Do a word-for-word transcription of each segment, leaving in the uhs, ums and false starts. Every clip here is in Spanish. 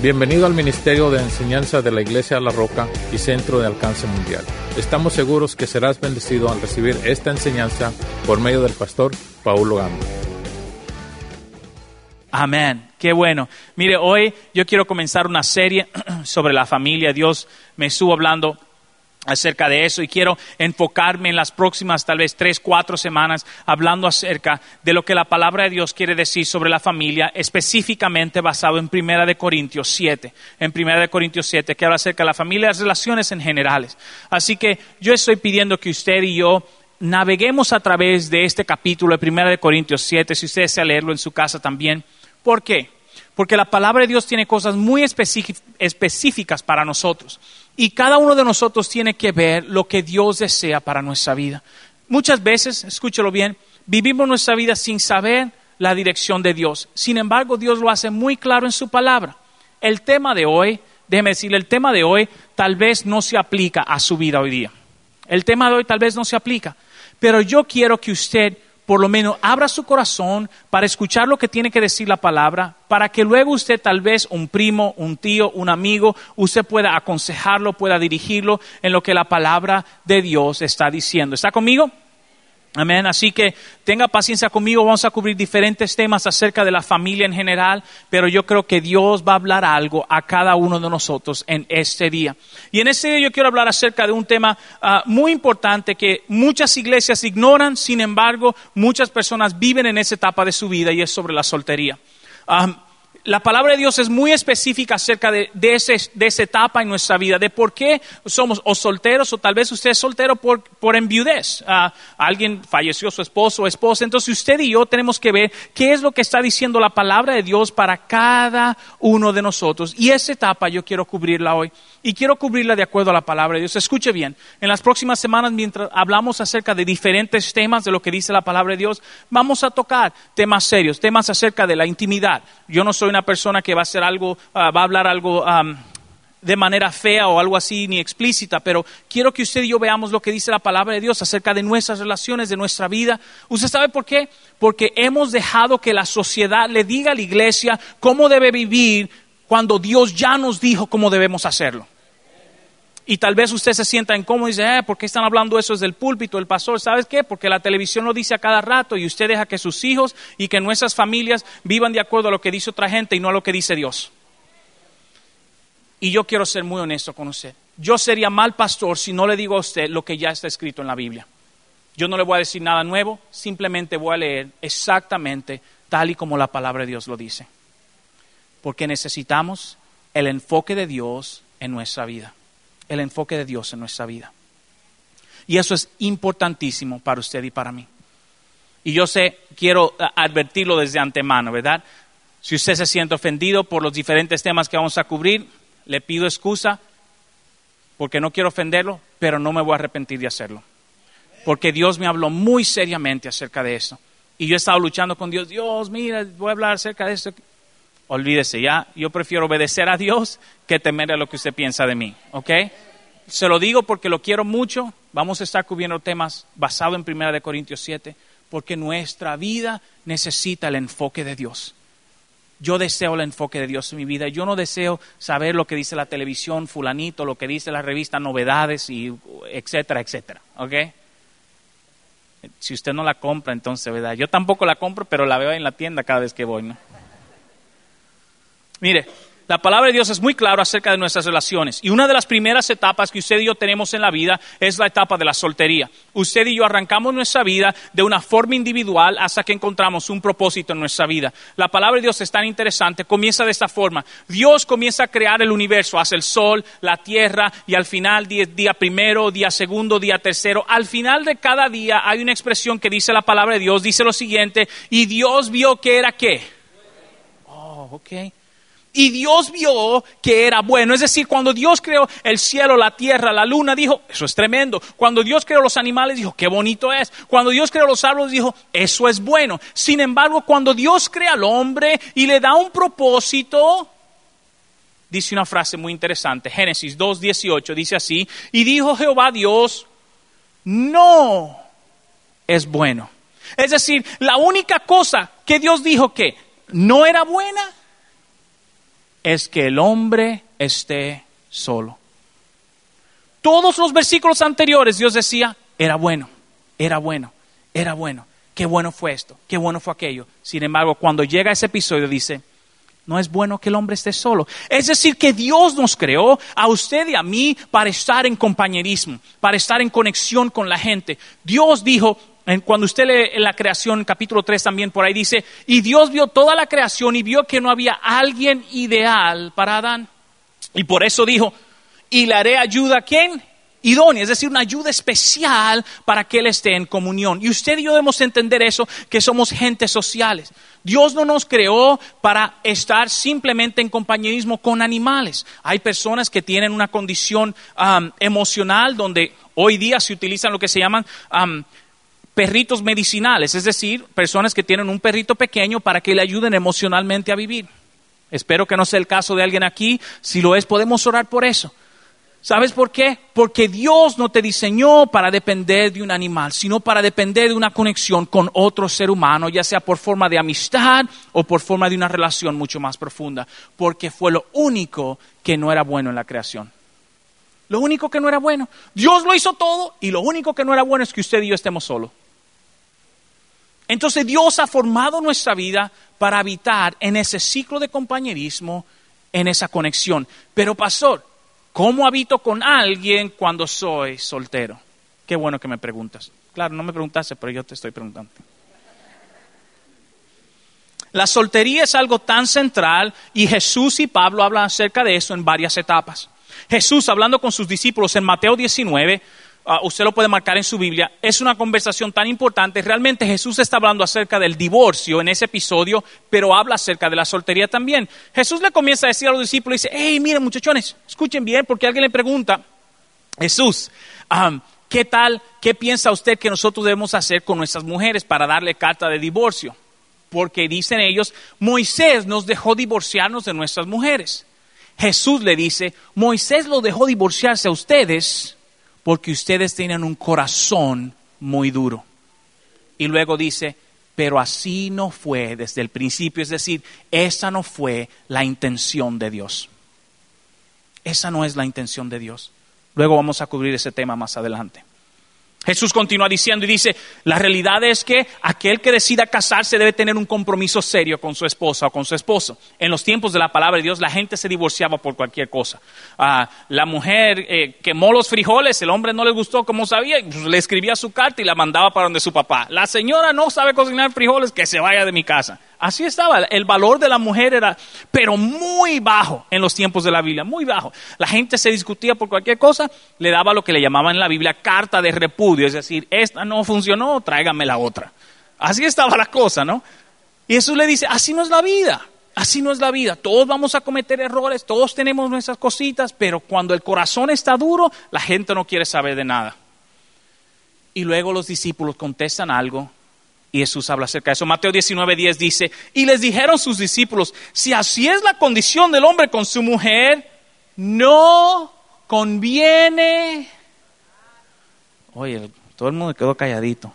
Bienvenido al Ministerio de Enseñanza de la Iglesia La Roca y Centro de Alcance Mundial. Estamos seguros que serás bendecido al recibir esta enseñanza por medio del pastor Paulo Gamba. Amén. Qué bueno. Mire, hoy yo quiero comenzar una serie sobre la familia. Dios me estuvo hablando acerca de eso y quiero enfocarme en las próximas tal vez tres, cuatro semanas hablando acerca de lo que la palabra de Dios quiere decir sobre la familia, específicamente basado en Primera de Corintios siete. En Primera de Corintios siete, que habla acerca de la familia y las relaciones en generales. Así que yo estoy pidiendo que usted y yo naveguemos a través de este capítulo de Primera de Corintios siete, si usted desea leerlo en su casa también. ¿Por qué? Porque la palabra de Dios tiene cosas muy específicas para nosotros. Y cada uno de nosotros tiene que ver lo que Dios desea para nuestra vida. Muchas veces, escúchelo bien, vivimos nuestra vida sin saber la dirección de Dios. Sin embargo, Dios lo hace muy claro en su palabra. El tema de hoy, déjeme decirle, el tema de hoy tal vez no se aplica a su vida hoy día. El tema de hoy tal vez no se aplica. Pero yo quiero que usted por lo menos abra su corazón para escuchar lo que tiene que decir la palabra, para que luego usted tal vez un primo, un tío, un amigo, usted pueda aconsejarlo, pueda dirigirlo en lo que la palabra de Dios está diciendo. ¿Está conmigo? Amén. Así que tenga paciencia conmigo. Vamos a cubrir diferentes temas acerca de la familia en general, pero yo creo que Dios va a hablar algo a cada uno de nosotros en este día. Y en este día yo quiero hablar acerca de un tema uh, muy importante que muchas iglesias ignoran, sin embargo, muchas personas viven en esa etapa de su vida y es sobre la soltería. Um, La palabra de Dios es muy específica acerca de, de, ese, de esa etapa en nuestra vida, de por qué somos o solteros o tal vez usted es soltero por, por enviudez. Uh, alguien falleció, su esposo o esposa. Entonces usted y yo tenemos que ver qué es lo que está diciendo la palabra de Dios para cada uno de nosotros. Y esa etapa yo quiero cubrirla hoy. Y quiero cubrirla de acuerdo a la palabra de Dios. Escuche bien, en las próximas semanas mientras hablamos acerca de diferentes temas de lo que dice la palabra de Dios, vamos a tocar temas serios, temas acerca de la intimidad. Yo no soy una persona que va a hacer algo, uh, va a hablar algo um, de manera fea o algo así ni explícita, pero quiero que usted y yo veamos lo que dice la palabra de Dios acerca de nuestras relaciones, de nuestra vida. ¿Usted sabe por qué? Porque hemos dejado que la sociedad le diga a la iglesia cómo debe vivir cuando Dios ya nos dijo cómo debemos hacerlo. Y tal vez usted se sienta incómodo y dice, eh, ¿por qué están hablando eso desde el púlpito, el pastor? ¿Sabes qué? Porque la televisión lo dice a cada rato y usted deja que sus hijos y que nuestras familias vivan de acuerdo a lo que dice otra gente y no a lo que dice Dios. Y yo quiero ser muy honesto con usted. Yo sería mal pastor si no le digo a usted lo que ya está escrito en la Biblia. Yo no le voy a decir nada nuevo, simplemente voy a leer exactamente tal y como la palabra de Dios lo dice. Porque necesitamos el enfoque de Dios en nuestra vida. El enfoque de Dios en nuestra vida. Y eso es importantísimo para usted y para mí. Y yo sé, quiero advertirlo desde antemano, ¿verdad? Si usted se siente ofendido por los diferentes temas que vamos a cubrir, le pido excusa porque no quiero ofenderlo, pero no me voy a arrepentir de hacerlo. Porque Dios me habló muy seriamente acerca de eso. Y yo he estado luchando con Dios. Dios, mira, voy a hablar acerca de esto. Olvídese ya, yo prefiero obedecer a Dios que temer a lo que usted piensa de mí, ¿ok? Se lo digo porque lo quiero mucho. Vamos a estar cubriendo temas basados en Primera de Corintios siete, porque nuestra vida necesita el enfoque de Dios. Yo deseo el enfoque de Dios en mi vida. Yo no deseo saber lo que dice la televisión, fulanito, lo que dice la revista Novedades, y etcétera, etcétera, ¿ok? Si usted no la compra, entonces, ¿verdad? Yo tampoco la compro, pero la veo en la tienda cada vez que voy, ¿no? Mire, la palabra de Dios es muy clara acerca de nuestras relaciones. Y una de las primeras etapas que usted y yo tenemos en la vida es la etapa de la soltería. Usted y yo arrancamos nuestra vida de una forma individual hasta que encontramos un propósito en nuestra vida. La palabra de Dios es tan interesante, comienza de esta forma. Dios comienza a crear el universo, hace el sol, la tierra y al final, día, día primero, día segundo, día tercero. Al final de cada día hay una expresión que dice la palabra de Dios, dice lo siguiente, y Dios vio que era ¿qué? Oh, ok. Y Dios vio que era bueno. Es decir, cuando Dios creó el cielo, la tierra, la luna, dijo, eso es tremendo. Cuando Dios creó los animales, dijo, qué bonito es. Cuando Dios creó los árboles, dijo, eso es bueno. Sin embargo, cuando Dios crea al hombre y le da un propósito, dice una frase muy interesante. Génesis dos dieciocho dice así, y dijo Jehová Dios, no es bueno. Es decir, la única cosa que Dios dijo que no era buena, es que el hombre esté solo. Todos los versículos anteriores Dios decía, era bueno, era bueno, era bueno. Qué bueno fue esto, qué bueno fue aquello. Sin embargo, cuando llega ese episodio dice, no es bueno que el hombre esté solo. Es decir, que Dios nos creó a usted y a mí para estar en compañerismo, para estar en conexión con la gente. Dios dijo, cuando usted lee en la creación, capítulo tres también por ahí dice, y Dios vio toda la creación y vio que no había alguien ideal para Adán. Y por eso dijo, y le haré ayuda a ¿quién? Idónea, es decir, una ayuda especial para que él esté en comunión. Y usted y yo debemos entender eso, que somos gentes sociales. Dios no nos creó para estar simplemente en compañerismo con animales. Hay personas que tienen una condición um, emocional donde hoy día se utilizan lo que se llaman um, perritos medicinales, es decir, personas que tienen un perrito pequeño para que le ayuden emocionalmente a vivir. Espero que no sea el caso de alguien aquí. Si lo es, podemos orar por eso. ¿Sabes por qué? Porque Dios no te diseñó para depender de un animal, sino para depender de una conexión con otro ser humano, ya sea por forma de amistad o por forma de una relación mucho más profunda, porque fue lo único que no era bueno en la creación. Lo único que no era bueno. Dios lo hizo todo y lo único que no era bueno es que usted y yo estemos solos. Entonces Dios ha formado nuestra vida para habitar en ese ciclo de compañerismo, en esa conexión. Pero pastor, ¿cómo habito con alguien cuando soy soltero? Qué bueno que me preguntas. Claro, no me preguntaste, pero yo te estoy preguntando. La soltería es algo tan central y Jesús y Pablo hablan acerca de eso en varias etapas. Jesús, hablando con sus discípulos en Mateo diecinueve, uh, usted lo puede marcar en su Biblia, es una conversación tan importante. Realmente Jesús está hablando acerca del divorcio en ese episodio, pero habla acerca de la soltería también. Jesús le comienza a decir a los discípulos, dice, hey, miren muchachones, escuchen bien, porque alguien le pregunta, Jesús, um, ¿qué tal, qué piensa usted que nosotros debemos hacer con nuestras mujeres para darle carta de divorcio? Porque dicen ellos, Moisés nos dejó divorciarnos de nuestras mujeres. Jesús le dice, Moisés lo dejó divorciarse a ustedes porque ustedes tienen un corazón muy duro. Y luego dice, pero así no fue desde el principio, es decir, esa no fue la intención de Dios. Esa no es la intención de Dios. Luego vamos a cubrir ese tema más adelante. Jesús continúa diciendo y dice, la realidad es que aquel que decida casarse debe tener un compromiso serio con su esposa o con su esposo. En los tiempos de la palabra de Dios, la gente se divorciaba por cualquier cosa. Uh, la mujer eh, quemó los frijoles, el hombre no le gustó como sabía, pues le escribía su carta y la mandaba para donde su papá. La señora no sabe cocinar frijoles, que se vaya de mi casa. Así estaba, el valor de la mujer era, pero muy bajo en los tiempos de la Biblia, muy bajo. La gente se discutía por cualquier cosa, le daba lo que le llamaban en la Biblia carta de repudio, es decir, esta no funcionó, tráigame la otra. Así estaba la cosa, ¿no? Y Jesús le dice, así no es la vida, así no es la vida. Todos vamos a cometer errores, todos tenemos nuestras cositas, pero cuando el corazón está duro, la gente no quiere saber de nada. Y luego los discípulos contestan algo. Y Jesús habla acerca de eso. Mateo diecinueve diez dice, y les dijeron sus discípulos, si así es la condición del hombre con su mujer, no conviene. Oye, todo el mundo quedó calladito.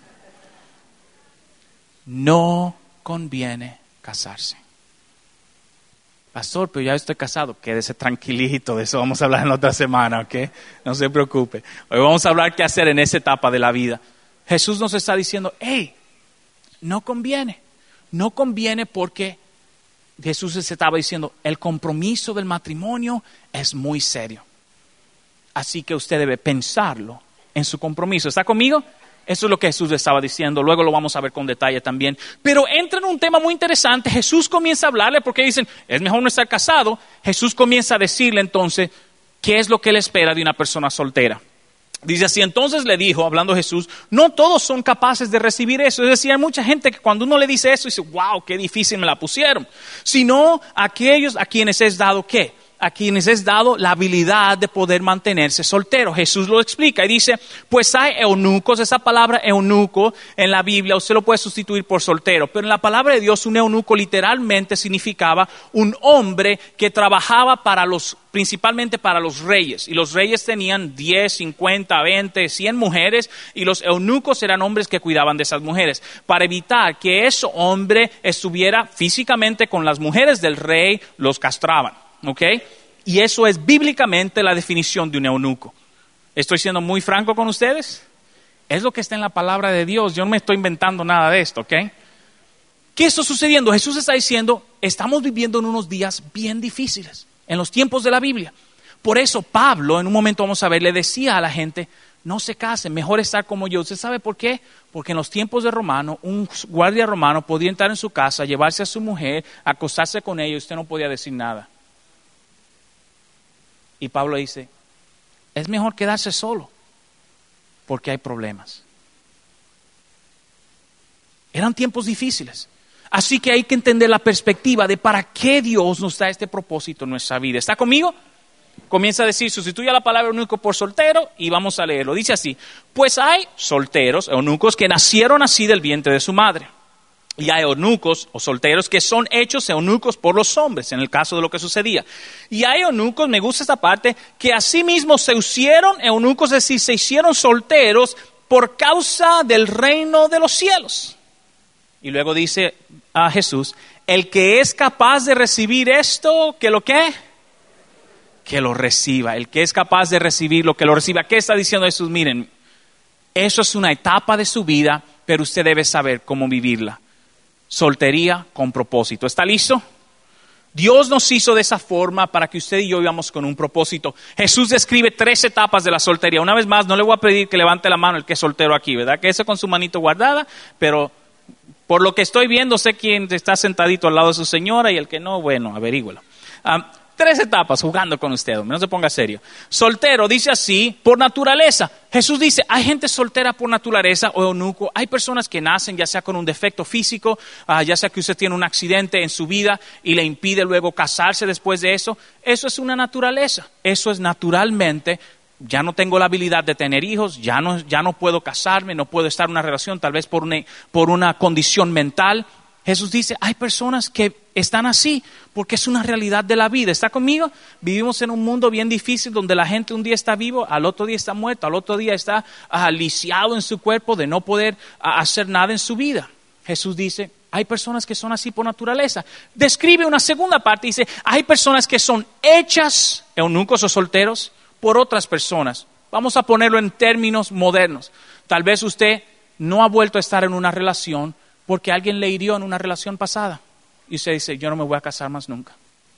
No conviene casarse. Pastor, pero ya estoy casado. Quédese tranquilito, de eso vamos a hablar en la otra semana, ¿ok? No se preocupe. Hoy vamos a hablar qué hacer en esa etapa de la vida. Jesús nos está diciendo, hey, no conviene, no conviene porque Jesús se estaba diciendo, el compromiso del matrimonio es muy serio. Así que usted debe pensarlo en su compromiso. ¿Está conmigo? Eso es lo que Jesús le estaba diciendo, luego lo vamos a ver con detalle también. Pero entra en un tema muy interesante, Jesús comienza a hablarle porque dicen, es mejor no estar casado. Jesús comienza a decirle entonces, ¿qué es lo que él espera de una persona soltera? Dice así, entonces le dijo, hablando Jesús, no todos son capaces de recibir eso. Es decir, hay mucha gente que cuando uno le dice eso, dice, wow, qué difícil me la pusieron. Sino aquellos a quienes es dado, ¿qué? a quienes es dado la habilidad de poder mantenerse soltero. Jesús lo explica y dice, pues hay eunucos. Esa palabra eunuco en la Biblia usted lo puede sustituir por soltero, pero en la palabra de Dios un eunuco literalmente significaba un hombre que trabajaba para los, principalmente para los reyes, y los reyes tenían diez, cincuenta, veinte, cien mujeres, y los eunucos eran hombres que cuidaban de esas mujeres, para evitar que ese hombre estuviera físicamente con las mujeres del rey, los castraban. ¿Ok? Y eso es bíblicamente la definición de un eunuco. ¿Estoy siendo muy franco con ustedes? Es lo que está en la palabra de Dios. Yo no me estoy inventando nada de esto, ¿ok? ¿Qué está sucediendo? Jesús está diciendo, estamos viviendo en unos días bien difíciles, en los tiempos de la Biblia. Por eso Pablo, en un momento vamos a ver, le decía a la gente, no se casen, mejor estar como yo. ¿Usted sabe por qué? Porque en los tiempos de Romano, un guardia romano podía entrar en su casa, llevarse a su mujer, acostarse con ella y usted no podía decir nada. Y Pablo dice, es mejor quedarse solo, porque hay problemas. Eran tiempos difíciles. Así que hay que entender la perspectiva de para qué Dios nos da este propósito en nuestra vida. ¿Está conmigo? Comienza a decir, sustituye la palabra eunuco por soltero y vamos a leerlo. Dice así, pues hay solteros, eunucos, que nacieron así del vientre de su madre. Y hay eunucos o solteros que son hechos eunucos por los hombres, en el caso de lo que sucedía. Y hay eunucos, me gusta esta parte, que asimismo se hicieron eunucos, es decir, se hicieron solteros por causa del reino de los cielos. Y luego dice a Jesús, el que es capaz de recibir esto, ¿que lo qué? Que lo reciba. El que es capaz de recibir lo que lo reciba. ¿Qué está diciendo Jesús? Miren, eso es una etapa de su vida, pero usted debe saber cómo vivirla. Soltería con propósito. ¿Está listo? Dios nos hizo de esa forma para que usted y yo vivamos con un propósito. Jesús describe tres etapas de la soltería. Una vez más, no le voy a pedir que levante la mano el que es soltero aquí, ¿verdad? Que ese con su manito guardada, pero por lo que estoy viendo, sé quién está sentadito al lado de su señora y el que no, bueno, averígüelo. Um, Tres etapas jugando con usted, no se ponga serio. Soltero, dice así, por naturaleza. Jesús dice, hay gente soltera por naturaleza o eunuco. Hay personas que nacen ya sea con un defecto físico, uh, ya sea que usted tiene un accidente en su vida y le impide luego casarse después de eso. Eso es una naturaleza. Eso es naturalmente, ya no tengo la habilidad de tener hijos, ya no, ya no puedo casarme, no puedo estar en una relación, tal vez por una, por una condición mental. Jesús dice, hay personas que están así porque es una realidad de la vida. ¿Está conmigo? Vivimos en un mundo bien difícil donde la gente un día está vivo, al otro día está muerto, al otro día está uh, lisiado en su cuerpo de no poder uh, hacer nada en su vida. Jesús dice, hay personas que son así por naturaleza. Describe una segunda parte, dice, hay personas que son hechas, eunucos o solteros, por otras personas. Vamos a ponerlo en términos modernos. Tal vez usted no ha vuelto a estar en una relación porque alguien le hirió en una relación pasada. Y usted dice, yo no me voy a casar más nunca.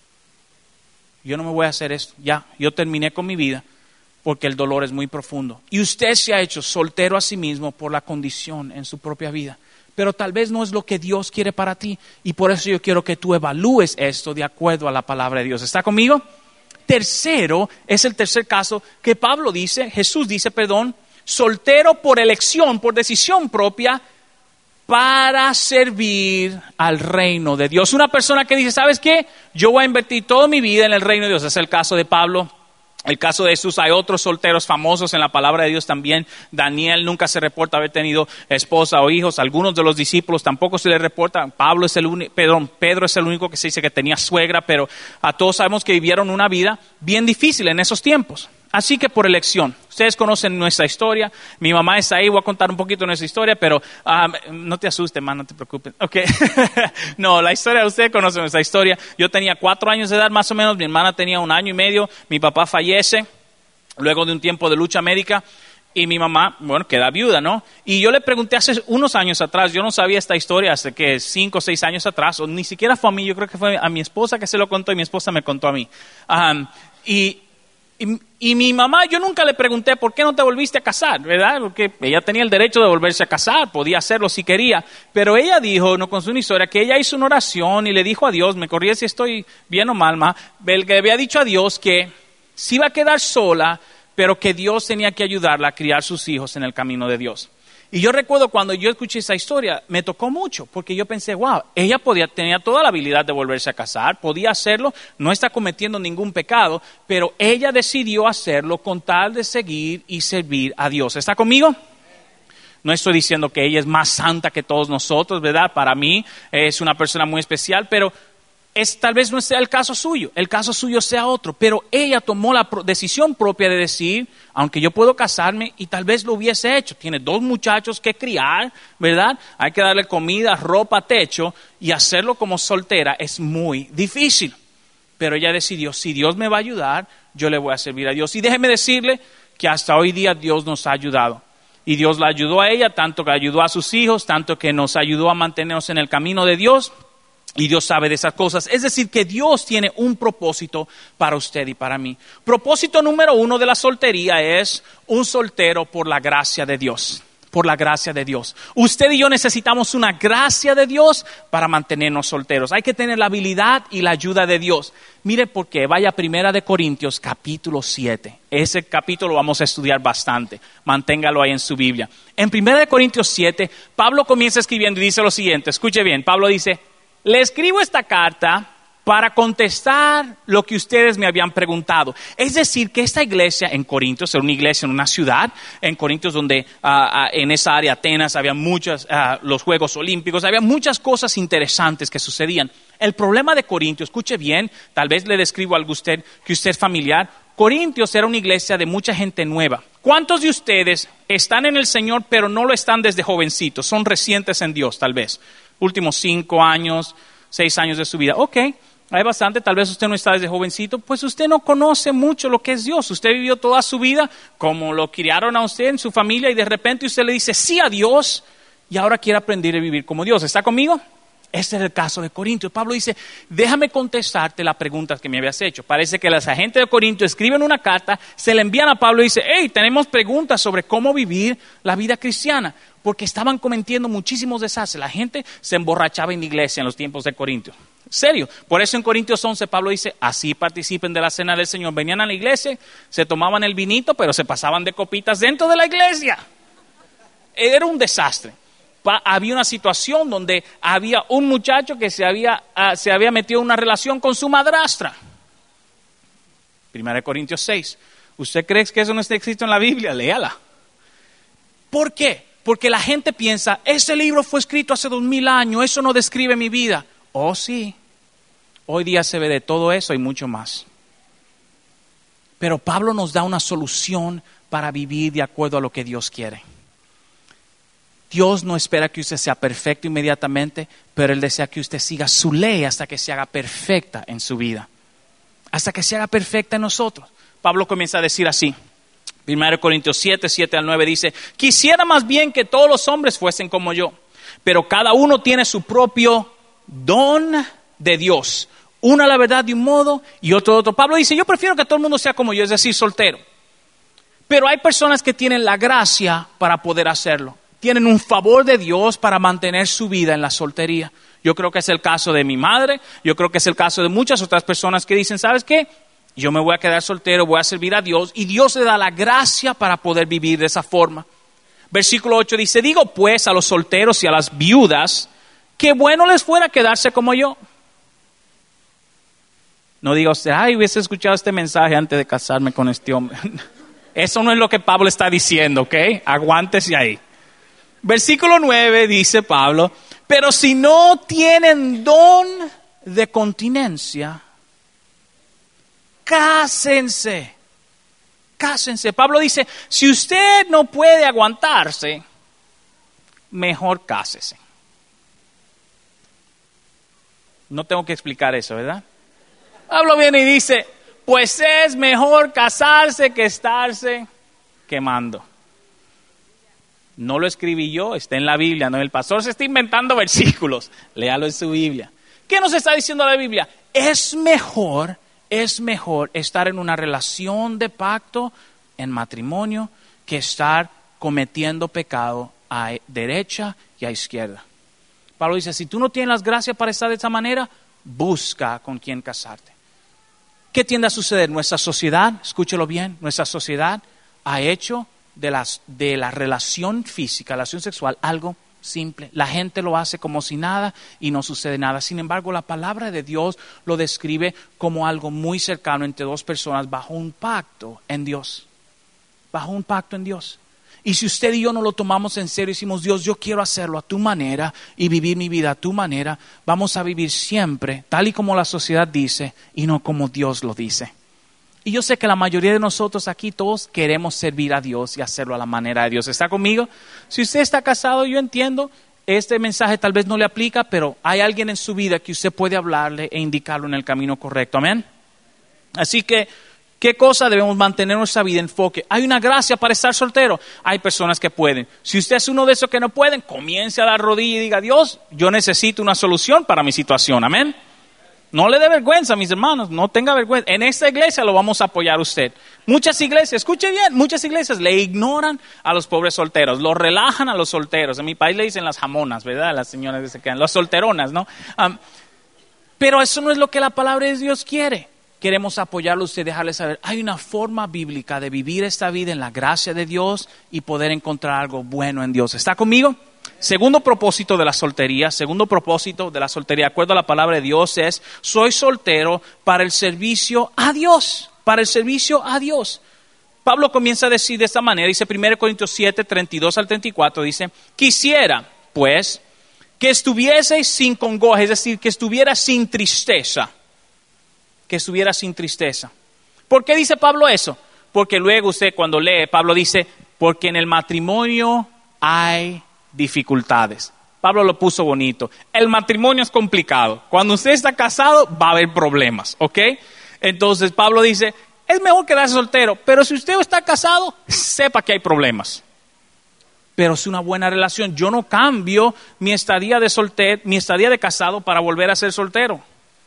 Yo no me voy a hacer esto. Ya, yo terminé con mi vida porque el dolor es muy profundo. Y usted se ha hecho soltero a sí mismo por la condición en su propia vida. Pero tal vez no es lo que Dios quiere para ti. Y por eso yo quiero que tú evalúes esto de acuerdo a la palabra de Dios. ¿Está conmigo? Tercero, es el tercer caso que Pablo dice, Jesús dice, perdón, soltero por elección, por decisión propia, para servir al reino de Dios. Una persona que dice, ¿sabes qué? Yo voy a invertir toda mi vida en el reino de Dios. Es el caso de Pablo, el caso de Jesús. Hay otros solteros famosos en la palabra de Dios también. Daniel nunca se reporta haber tenido esposa o hijos. Algunos de los discípulos tampoco se les reporta. Pablo es el único, perdón, Pedro es el único que se dice que tenía suegra, pero a todos sabemos que vivieron una vida bien difícil en esos tiempos. Así que por elección, ustedes conocen nuestra historia, mi mamá está ahí, voy a contar un poquito de nuestra historia, pero um, no te asustes, man, no te preocupes. Okay. No, la historia, ustedes conocen nuestra historia. Yo tenía cuatro años de edad más o menos, mi hermana tenía un año y medio, mi papá fallece luego de un tiempo de lucha médica y mi mamá, bueno, queda viuda, ¿no? Y yo le pregunté hace unos años atrás, yo no sabía esta historia hace que cinco o seis años atrás, o ni siquiera fue a mí, yo creo que fue a mi esposa que se lo contó y mi esposa me contó a mí. Um, y... Y, y mi mamá, yo nunca le pregunté por qué no te volviste a casar, ¿verdad? Porque ella tenía el derecho de volverse a casar, podía hacerlo si quería. Pero ella dijo, no con su historia, que ella hizo una oración y le dijo a Dios, me corría si estoy bien o mal, ma, el que había dicho a Dios que se iba a quedar sola, pero que Dios tenía que ayudarla a criar sus hijos en el camino de Dios. Y yo recuerdo cuando yo escuché esa historia, me tocó mucho, porque yo pensé, wow, ella podía, tenía toda la habilidad de volverse a casar, podía hacerlo, no está cometiendo ningún pecado, pero ella decidió hacerlo con tal de seguir y servir a Dios. ¿Está conmigo? No estoy diciendo que ella es más santa que todos nosotros, ¿verdad? Para mí es una persona muy especial, pero es, tal vez no sea el caso suyo, el caso suyo sea otro, pero ella tomó la pro- decisión propia de decir, aunque yo puedo casarme, y tal vez lo hubiese hecho. Tiene dos muchachos que criar, ¿verdad? Hay que darle comida, ropa, techo, y hacerlo como soltera es muy difícil. Pero ella decidió, si Dios me va a ayudar, yo le voy a servir a Dios. Y déjeme decirle que hasta hoy día Dios nos ha ayudado. Y Dios la ayudó a ella, tanto que ayudó a sus hijos, tanto que nos ayudó a mantenernos en el camino de Dios. Y Dios sabe de esas cosas. Es decir, que Dios tiene un propósito para usted y para mí. Propósito número uno de la soltería es un soltero por la gracia de Dios. Por la gracia de Dios. Usted y yo necesitamos una gracia de Dios para mantenernos solteros. Hay que tener la habilidad y la ayuda de Dios. Mire por qué. Vaya a Primera de Corintios capítulo siete. Ese capítulo vamos a estudiar bastante. Manténgalo ahí en su Biblia. En Primera de Corintios siete, Pablo comienza escribiendo y dice lo siguiente. Escuche bien. Pablo dice, le escribo esta carta para contestar lo que ustedes me habían preguntado. Es decir, que esta iglesia en Corintios era una iglesia en una ciudad, en Corintios donde uh, uh, en esa área, Atenas, había muchos, uh, los Juegos Olímpicos, había muchas cosas interesantes que sucedían. El problema de Corintios, escuche bien, tal vez le describo algo a usted que usted es familiar. Corintios era una iglesia de mucha gente nueva. ¿Cuántos de ustedes están en el Señor pero no lo están desde jovencitos? Son recientes en Dios, tal vez. Últimos cinco años, seis años de su vida. Ok. Hay bastante, tal vez usted no está desde jovencito, pues usted no conoce mucho lo que es Dios. Usted vivió toda su vida como lo criaron a usted en su familia y de repente usted le dice sí a Dios y ahora quiere aprender a vivir como Dios. ¿Está conmigo? Este es el caso de Corintios. Pablo dice, déjame contestarte las preguntas que me habías hecho. Parece que los agentes de Corinto escriben una carta, se la envían a Pablo y dice, hey, tenemos preguntas sobre cómo vivir la vida cristiana. Porque estaban cometiendo muchísimos desastres. La gente se emborrachaba en la iglesia en los tiempos de Corintios. Serio. Por eso en Corintios once Pablo dice, así participen de la cena del Señor. Venían a la iglesia, se tomaban el vinito, pero se pasaban de copitas dentro de la iglesia. Era un desastre. Pa- había una situación donde había un muchacho que se había, uh, se había metido en una relación con su madrastra. Primera de Corintios seis. ¿Usted cree que eso no está escrito en la Biblia? Léala. ¿Por qué? Porque la gente piensa, ese libro fue escrito hace dos mil años, eso no describe mi vida. Oh, sí. Hoy día se ve de todo eso y mucho más. Pero Pablo nos da una solución para vivir de acuerdo a lo que Dios quiere. Dios no espera que usted sea perfecto inmediatamente, pero Él desea que usted siga su ley hasta que se haga perfecta en su vida. Hasta que se haga perfecta en nosotros. Pablo comienza a decir así. Primera de Corintios siete, siete al nueve dice, quisiera más bien que todos los hombres fuesen como yo, pero cada uno tiene su propio don de Dios. Una la verdad de un modo y otro de otro. Pablo dice, yo prefiero que todo el mundo sea como yo, es decir, soltero. Pero hay personas que tienen la gracia para poder hacerlo. Tienen un favor de Dios para mantener su vida en la soltería. Yo creo que es el caso de mi madre, yo creo que es el caso de muchas otras personas que dicen, ¿sabes qué? Yo me voy a quedar soltero, voy a servir a Dios y Dios le da la gracia para poder vivir de esa forma. Versículo ocho dice, digo pues a los solteros y a las viudas, qué bueno les fuera quedarse como yo. No diga usted, ay, hubiese escuchado este mensaje antes de casarme con este hombre. Eso no es lo que Pablo está diciendo, ¿ok? Aguántese ahí. Versículo nueve dice Pablo, pero si no tienen don de continencia, cásense, cásense. Pablo dice, si usted no puede aguantarse, mejor cásese. No tengo que explicar eso, ¿verdad? Pablo viene y dice, pues es mejor casarse que estarse quemando. No lo escribí yo, está en la Biblia, no, el pastor se está inventando versículos, léalo en su Biblia. ¿Qué nos está diciendo la Biblia? Es mejor, es mejor estar en una relación de pacto, en matrimonio, que estar cometiendo pecado a derecha y a izquierda. Pablo dice, si tú no tienes las gracias para estar de esa manera, busca con quién casarte. ¿Qué tiende a suceder? Nuestra sociedad, escúchelo bien, nuestra sociedad ha hecho de, las, de la relación física, la relación sexual, algo simple. La gente lo hace como si nada y no sucede nada. Sin embargo, la palabra de Dios lo describe como algo muy cercano entre dos personas bajo un pacto en Dios. Bajo un pacto en Dios. Y si usted y yo no lo tomamos en serio y decimos, Dios, yo quiero hacerlo a tu manera y vivir mi vida a tu manera, vamos a vivir siempre tal y como la sociedad dice y no como Dios lo dice. Y yo sé que la mayoría de nosotros aquí todos queremos servir a Dios y hacerlo a la manera de Dios. ¿Está conmigo? Si usted está casado, yo entiendo, este mensaje tal vez no le aplica, pero hay alguien en su vida que usted puede hablarle e indicarlo en el camino correcto. Amén. Así que, ¿qué cosa debemos mantener en nuestra vida? Enfoque. Hay una gracia para estar soltero. Hay personas que pueden. Si usted es uno de esos que no pueden, comience a dar rodilla y diga, Dios, yo necesito una solución para mi situación. Amén. No le dé vergüenza, mis hermanos, no tenga vergüenza. En esta iglesia lo vamos a apoyar a usted. Muchas iglesias, escuche bien, muchas iglesias le ignoran a los pobres solteros, los relajan a los solteros. En mi país le dicen las jamonas, ¿verdad? Las señoras que se quedan, las solteronas, ¿no? Um, pero eso no es lo que la palabra de Dios quiere. Queremos apoyarlo a usted, dejarle saber, hay una forma bíblica de vivir esta vida en la gracia de Dios y poder encontrar algo bueno en Dios. ¿Está conmigo? Segundo propósito de la soltería, segundo propósito de la soltería, de acuerdo a la palabra de Dios, es soy soltero para el servicio a Dios, para el servicio a Dios. Pablo comienza a decir de esta manera, dice primero Corintios siete, treinta y dos al treinta y cuatro, dice, quisiera, pues, que estuvieseis sin congoja, es decir, que estuviera sin tristeza, que estuviera sin tristeza. ¿Por qué dice Pablo eso? Porque luego usted cuando lee, Pablo dice, porque en el matrimonio hay dificultades. Pablo lo puso bonito. El matrimonio es complicado. Cuando usted está casado va a haber problemas, ¿ok? Entonces Pablo dice, es mejor quedarse soltero, pero si usted está casado, sepa que hay problemas. Pero es una buena relación. Yo no cambio mi estadía de soltero, mi estadía de casado para volver a ser soltero.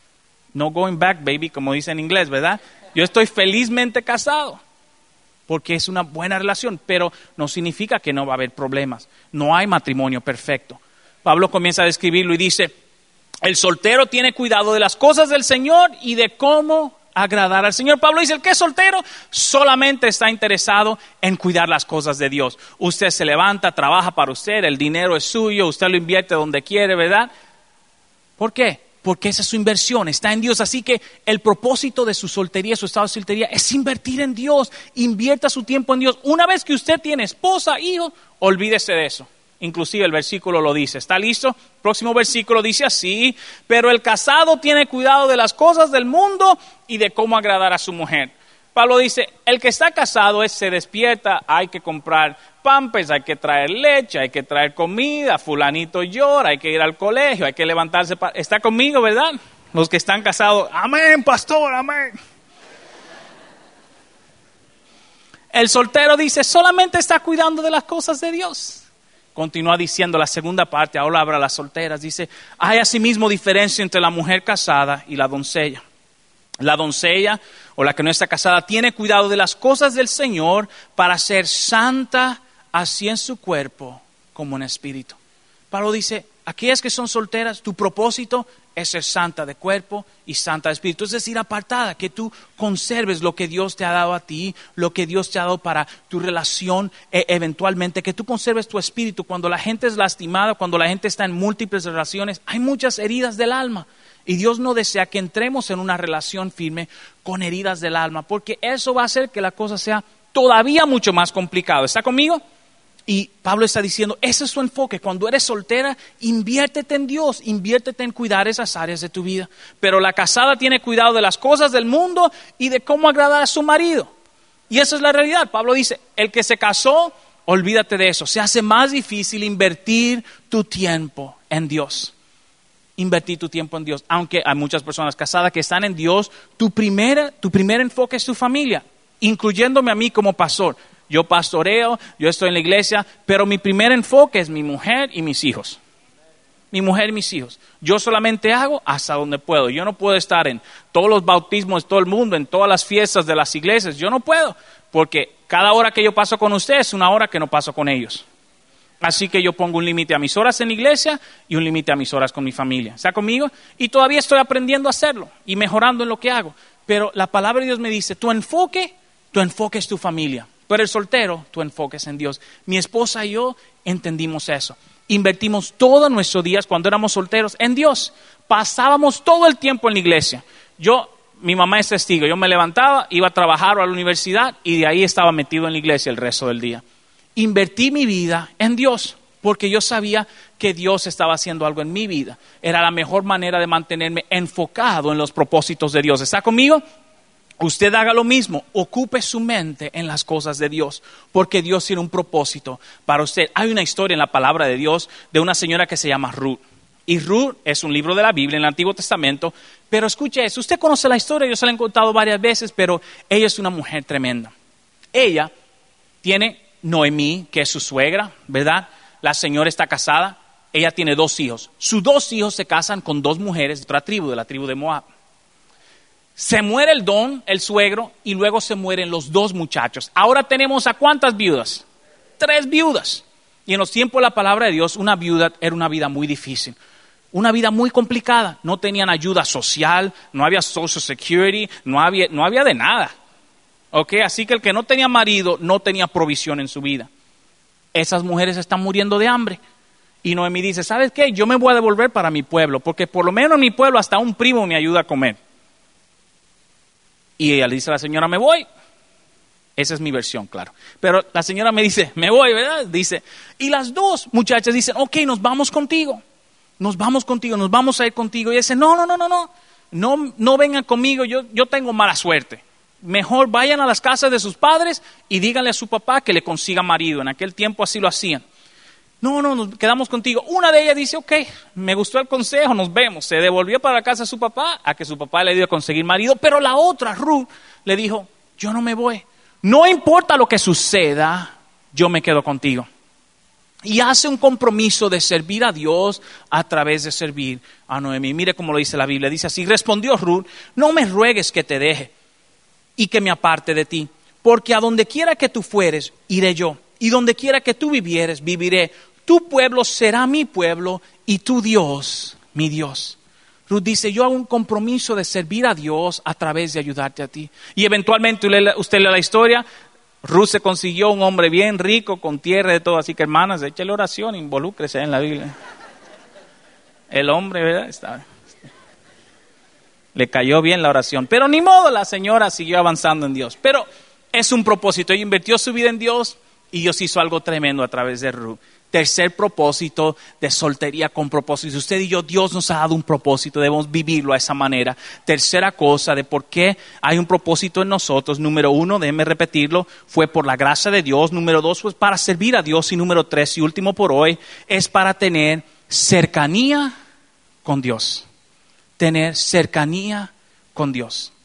No going back, baby, como dice en inglés, ¿verdad? Yo estoy felizmente casado. Porque es una buena relación, pero no significa que no va a haber problemas. No hay matrimonio perfecto. Pablo comienza a describirlo y dice, el soltero tiene cuidado de las cosas del Señor y de cómo agradar al Señor. Pablo dice, el que es soltero solamente está interesado en cuidar las cosas de Dios. Usted se levanta, trabaja para usted, el dinero es suyo, usted lo invierte donde quiere, ¿verdad? ¿Por qué? Porque esa es su inversión, está en Dios. Así que el propósito de su soltería, su estado de soltería, es invertir en Dios. Invierta su tiempo en Dios. Una vez que usted tiene esposa, hijo, olvídese de eso. Inclusive el versículo lo dice. ¿Está listo? Próximo versículo dice así, pero el casado tiene cuidado de las cosas del mundo y de cómo agradar a su mujer. Pablo dice, el que está casado es, se despierta, hay que comprar pampers, hay que traer leche, hay que traer comida, fulanito llora, hay que ir al colegio, hay que levantarse. Pa- ¿Está conmigo, verdad? Los que están casados, amén, pastor, amén. El soltero dice, solamente está cuidando de las cosas de Dios. Continúa diciendo la segunda parte, ahora habla a las solteras, dice, hay asimismo diferencia entre la mujer casada y la doncella. La doncella o la que no está casada tiene cuidado de las cosas del Señor para ser santa así en su cuerpo como en espíritu. Pablo dice, aquellas que son solteras, tu propósito es ser santa de cuerpo y santa de espíritu. Es decir, apartada, que tú conserves lo que Dios te ha dado a ti, lo que Dios te ha dado para tu relación, e eventualmente, que tú conserves tu espíritu. Cuando la gente es lastimada, cuando la gente está en múltiples relaciones, hay muchas heridas del alma. Y Dios no desea que entremos en una relación firme con heridas del alma, porque eso va a hacer que la cosa sea todavía mucho más complicada. ¿Está conmigo? Y Pablo está diciendo, ese es su enfoque. Cuando eres soltera, inviértete en Dios, inviértete en cuidar esas áreas de tu vida. Pero la casada tiene cuidado de las cosas del mundo y de cómo agradar a su marido. Y esa es la realidad. Pablo dice, el que se casó, olvídate de eso. Se hace más difícil invertir tu tiempo en Dios. Invertir tu tiempo en Dios. Aunque hay muchas personas casadas que están en Dios, tu, primera, tu primer enfoque es tu familia, incluyéndome a mí como pastor. Yo pastoreo, yo estoy en la iglesia, pero mi primer enfoque es mi mujer y mis hijos. Mi mujer y mis hijos. Yo solamente hago hasta donde puedo. Yo no puedo estar en todos los bautismos de todo el mundo, en todas las fiestas de las iglesias. Yo no puedo, porque cada hora que yo paso con ustedes es una hora que no paso con ellos. Así que yo pongo un límite a mis horas en la iglesia y un límite a mis horas con mi familia. ¿Está conmigo? Y todavía estoy aprendiendo a hacerlo y mejorando en lo que hago. Pero la palabra de Dios me dice, tu enfoque, tu enfoque es tu familia. Pero el soltero, tu enfoque es en Dios. Mi esposa y yo entendimos eso. Invertimos todos nuestros días cuando éramos solteros en Dios. Pasábamos todo el tiempo en la iglesia. Yo, mi mamá es testigo, yo me levantaba, iba a trabajar o a la universidad y de ahí estaba metido en la iglesia el resto del día. Invertí mi vida en Dios porque yo sabía que Dios estaba haciendo algo en mi vida. Era la mejor manera de mantenerme enfocado en los propósitos de Dios. ¿Está conmigo? Usted haga lo mismo, ocupe su mente en las cosas de Dios, porque Dios tiene un propósito para usted. Hay una historia en la palabra de Dios de una señora que se llama Ruth. Y Ruth es un libro de la Biblia en el Antiguo Testamento, pero escuche eso, usted conoce la historia, yo se la he contado varias veces, pero ella es una mujer tremenda. Ella tiene Noemí, que es su suegra, ¿verdad? La señora está casada, ella tiene dos hijos. Sus dos hijos se casan con dos mujeres de otra tribu, de la tribu de Moab. Se muere el don, el suegro, y luego se mueren los dos muchachos. Ahora tenemos ¿a cuántas viudas? Tres viudas. Y en los tiempos de la palabra de Dios, una viuda era una vida muy difícil. Una vida muy complicada. No tenían ayuda social, no había Social Security, no había, no había de nada. ¿Ok? Así que el que no tenía marido no tenía provisión en su vida. Esas mujeres están muriendo de hambre. Y Noemí dice, ¿sabes qué? Yo me voy a devolver para mi pueblo, porque por lo menos en mi pueblo hasta un primo me ayuda a comer. Y ella le dice a la señora, me voy. Esa es mi versión, claro. Pero la señora me dice, me voy, ¿verdad? Dice, y las dos muchachas dicen, ok, nos vamos contigo. Nos vamos contigo, nos vamos a ir contigo. Y ella dice, no, no, no, no, no. No, no vengan conmigo, yo, yo tengo mala suerte. Mejor vayan a las casas de sus padres y díganle a su papá que le consiga marido. En aquel tiempo así lo hacían. No, no, nos quedamos contigo. Una de ellas dice, ok, me gustó el consejo, nos vemos. Se devolvió para la casa de su papá, a que su papá le dio a conseguir marido. Pero la otra, Ruth, le dijo, yo no me voy. No importa lo que suceda, yo me quedo contigo. Y hace un compromiso de servir a Dios a través de servir a Noemí. Mire cómo lo dice la Biblia. Dice así, respondió Ruth, no me ruegues que te deje y que me aparte de ti. Porque a donde quiera que tú fueres, iré yo. Y donde quiera que tú vivieres, viviré. Tu pueblo será mi pueblo y tu Dios, mi Dios. Ruth dice, yo hago un compromiso de servir a Dios a través de ayudarte a ti. Y eventualmente usted lee la historia, Ruth se consiguió un hombre bien rico, con tierra y todo. Así que hermanas, échale oración, involúcrese en la Biblia. El hombre, ¿verdad? Está, le cayó bien la oración. Pero ni modo, la señora siguió avanzando en Dios. Pero es un propósito, ella invirtió su vida en Dios y Dios hizo algo tremendo a través de Ruth. Tercer propósito de soltería con propósito. Usted y yo, Dios nos ha dado un propósito, debemos vivirlo a esa manera. Tercera cosa de por qué hay un propósito en nosotros. Número uno, déjeme repetirlo, fue por la gracia de Dios. Número dos, pues para servir a Dios. Y número tres, y último por hoy, es para tener cercanía con Dios. Tener cercanía con Dios.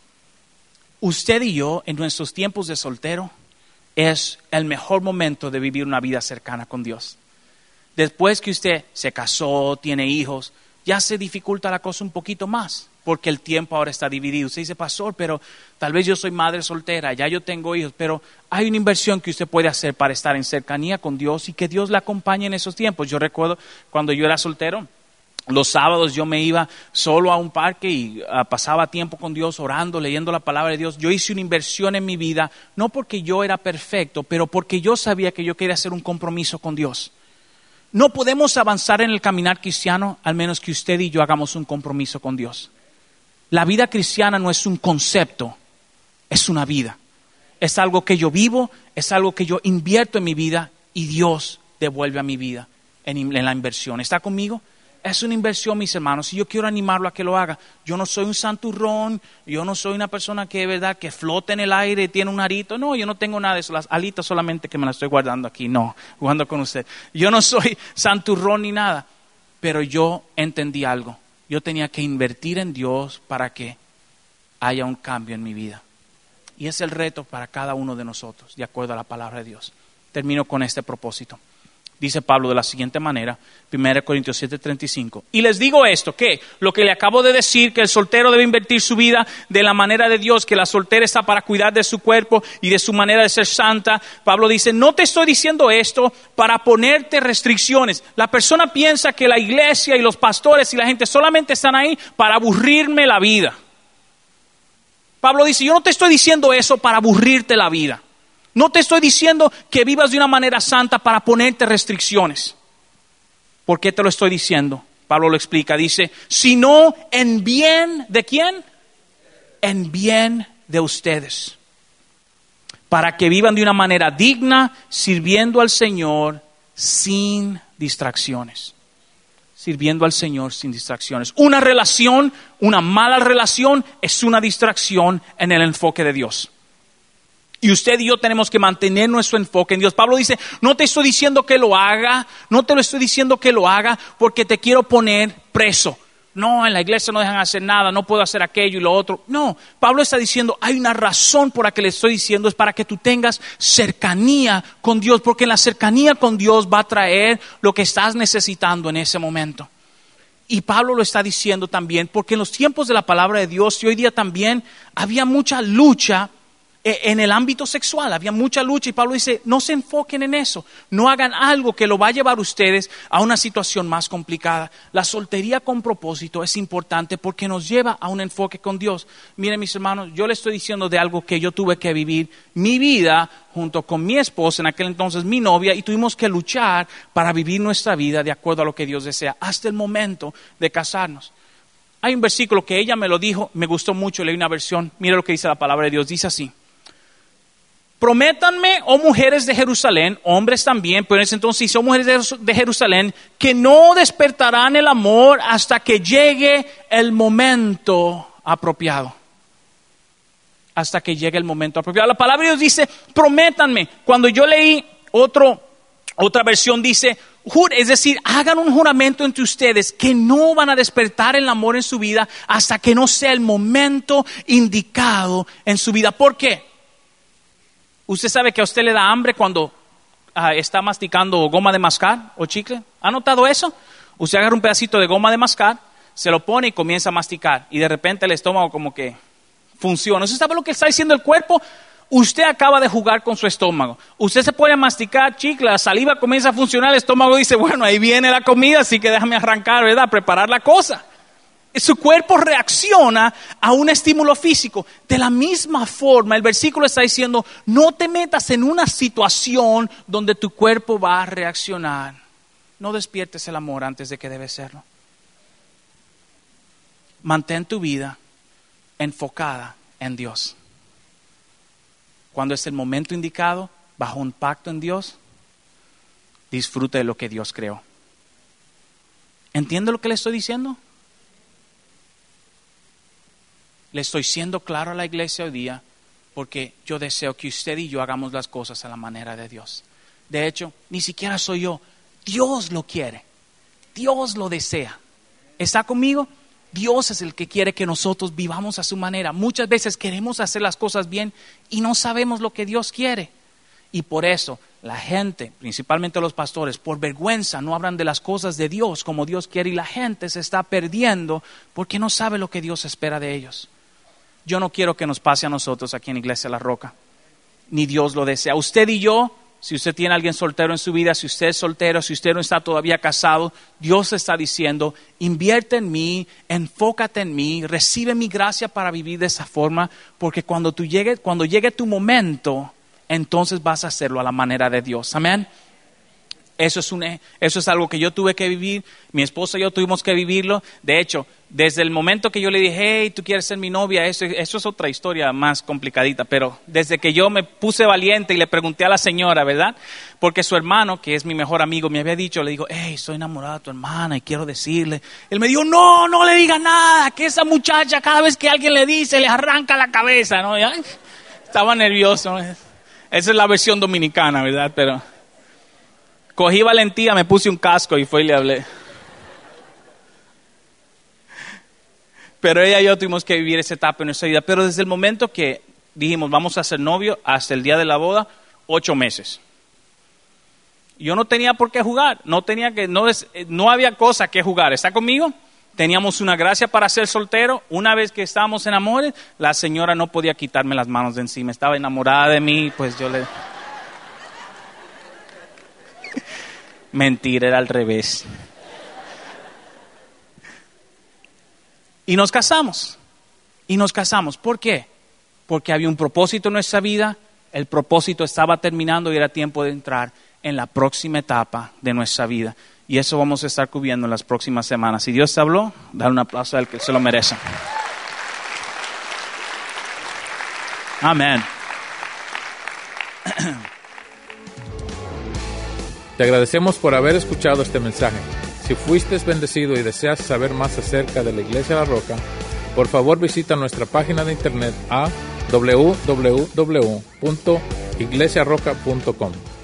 Usted y yo, en nuestros tiempos de soltero, es el mejor momento de vivir una vida cercana con Dios. Después que usted se casó, tiene hijos, ya se dificulta la cosa un poquito más, porque el tiempo ahora está dividido. Usted dice, pastor, pero tal vez yo soy madre soltera, ya yo tengo hijos, pero hay una inversión que usted puede hacer para estar en cercanía con Dios y que Dios le acompañe en esos tiempos. Yo recuerdo cuando yo era soltero, los sábados yo me iba solo a un parque y uh, pasaba tiempo con Dios orando, leyendo la palabra de Dios. Yo hice una inversión en mi vida, no porque yo era perfecto, pero porque yo sabía que yo quería hacer un compromiso con Dios. No podemos avanzar en el caminar cristiano al menos que usted y yo hagamos un compromiso con Dios. La vida cristiana no es un concepto, es una vida. Es algo que yo vivo, es algo que yo invierto en mi vida y Dios devuelve a mi vida en, en la inversión. ¿Está conmigo? Es una inversión, mis hermanos, y yo quiero animarlo a que lo haga. Yo no soy un santurrón, yo no soy una persona que, verdad, que flota en el aire y tiene un arito. No, yo no tengo nada de eso. Las alitas solamente que me las estoy guardando aquí, no, jugando con usted. Yo no soy santurrón ni nada, pero yo entendí algo. Yo tenía que invertir en Dios para que haya un cambio en mi vida. Y es el reto para cada uno de nosotros, de acuerdo a la palabra de Dios. Termino con este propósito. Dice Pablo de la siguiente manera, primera Corintios siete treinta y cinco. Y les digo esto, que lo que le acabo de decir, que el soltero debe invertir su vida de la manera de Dios, que la soltera está para cuidar de su cuerpo y de su manera de ser santa. Pablo dice, no te estoy diciendo esto para ponerte restricciones. La persona piensa que la iglesia y los pastores y la gente solamente están ahí para aburrirme la vida. Pablo dice, yo no te estoy diciendo eso para aburrirte la vida. No te estoy diciendo que vivas de una manera santa para ponerte restricciones. ¿Por qué te lo estoy diciendo? Pablo lo explica, dice, sino en bien, ¿de quién? En bien de ustedes. Para que vivan de una manera digna, sirviendo al Señor sin distracciones. Sirviendo al Señor sin distracciones. Una relación, una mala relación, es una distracción en el enfoque de Dios. Y usted y yo tenemos que mantener nuestro enfoque en Dios. Pablo dice, no te estoy diciendo que lo haga, no te lo estoy diciendo que lo haga porque te quiero poner preso. No, en la iglesia no dejan hacer nada, no puedo hacer aquello y lo otro. No, Pablo está diciendo, hay una razón por la que le estoy diciendo, es para que tú tengas cercanía con Dios, porque la cercanía con Dios va a traer lo que estás necesitando en ese momento. Y Pablo lo está diciendo también, porque en los tiempos de la palabra de Dios y hoy día también había mucha lucha en el ámbito sexual, había mucha lucha y Pablo dice, no se enfoquen en eso, no hagan algo que lo va a llevar a ustedes a una situación más complicada. La soltería con propósito es importante porque nos lleva a un enfoque con Dios. Miren mis hermanos, yo les estoy diciendo de algo que yo tuve que vivir mi vida junto con mi esposa, en aquel entonces mi novia, y tuvimos que luchar para vivir nuestra vida de acuerdo a lo que Dios desea, hasta el momento de casarnos. Hay un versículo que ella me lo dijo, me gustó mucho, leí una versión, mira lo que dice la palabra de Dios, dice así. Prométanme, oh mujeres de Jerusalén, hombres también, pero en ese entonces, oh mujeres de Jerusalén, que no despertarán el amor hasta que llegue el momento apropiado. Hasta que llegue el momento apropiado. La palabra de Dios dice, prométanme. Cuando yo leí otro, otra versión dice, es decir, hagan un juramento entre ustedes que no van a despertar el amor en su vida hasta que no sea el momento indicado en su vida. ¿Por qué? ¿Usted sabe que a usted le da hambre cuando uh, está masticando goma de mascar o chicle? ¿Ha notado eso? Usted agarra un pedacito de goma de mascar, se lo pone y comienza a masticar. Y de repente el estómago como que funciona. ¿Usted sabe lo que está diciendo el cuerpo? Usted acaba de jugar con su estómago. Usted se pone a masticar chicle, la saliva comienza a funcionar, el estómago dice, bueno, ahí viene la comida, así que déjame arrancar, ¿verdad? Preparar la cosa. Su cuerpo reacciona a un estímulo físico. De la misma forma, el versículo está diciendo, no te metas en una situación donde tu cuerpo va a reaccionar. No despiertes el amor antes de que debe serlo. Mantén tu vida enfocada en Dios. Cuando es el momento indicado, bajo un pacto en Dios, disfrute de lo que Dios creó. ¿Entiende lo que le estoy diciendo? Le estoy siendo claro a la iglesia hoy día porque yo deseo que usted y yo hagamos las cosas a la manera de Dios. De hecho, ni siquiera soy yo. Dios lo quiere. Dios lo desea. ¿Está conmigo? Dios es el que quiere que nosotros vivamos a su manera. Muchas veces queremos hacer las cosas bien y no sabemos lo que Dios quiere. Y por eso la gente, principalmente los pastores, por vergüenza no hablan de las cosas de Dios como Dios quiere y la gente se está perdiendo porque no sabe lo que Dios espera de ellos. Yo no quiero que nos pase a nosotros aquí en Iglesia La Roca, ni Dios lo desea. Usted y yo, si usted tiene a alguien soltero en su vida, si usted es soltero, si usted no está todavía casado, Dios está diciendo, invierte en mí, enfócate en mí, recibe mi gracia para vivir de esa forma, porque cuando tú llegue, cuando llegue tu momento, entonces vas a hacerlo a la manera de Dios. Amén. Eso es, un, eso es algo que yo tuve que vivir, mi esposa y yo tuvimos que vivirlo. De hecho, desde el momento que yo le dije, hey, tú quieres ser mi novia, eso, eso es otra historia más complicadita, pero desde que yo me puse valiente y le pregunté a la señora, ¿verdad? Porque su hermano, que es mi mejor amigo, me había dicho, le digo, hey, estoy enamorada de tu hermana y quiero decirle. Él me dijo, no, no le diga nada, que esa muchacha cada vez que alguien le dice, le arranca la cabeza, ¿no? ¿Ya? Estaba nervioso, ¿no? Esa es la versión dominicana, ¿verdad? Pero cogí valentía, me puse un casco y fue y le hablé. Pero ella y yo tuvimos que vivir esa etapa en nuestra vida. Pero desde el momento que dijimos, vamos a ser novios, hasta el día de la boda, ocho meses. Yo no tenía por qué jugar, no tenía que, no, es, no había cosa que jugar. ¿Está conmigo? Teníamos una gracia para ser soltero. Una vez que estábamos enamorados, la señora no podía quitarme las manos de encima. Estaba enamorada de mí, pues yo le... Mentira, era al revés. Y nos casamos. Y nos casamos. ¿Por qué? Porque había un propósito en nuestra vida, El propósito estaba terminando y era tiempo de entrar en la próxima etapa de nuestra vida. Y eso vamos a estar cubriendo en las próximas semanas. Si Dios te habló, dale un aplauso al que se lo merece. Amén. Te agradecemos por haber escuchado este mensaje. Si fuiste bendecido y deseas saber más acerca de la Iglesia La Roca, por favor visita nuestra página de internet a doble u doble u doble u punto iglesia roca punto com.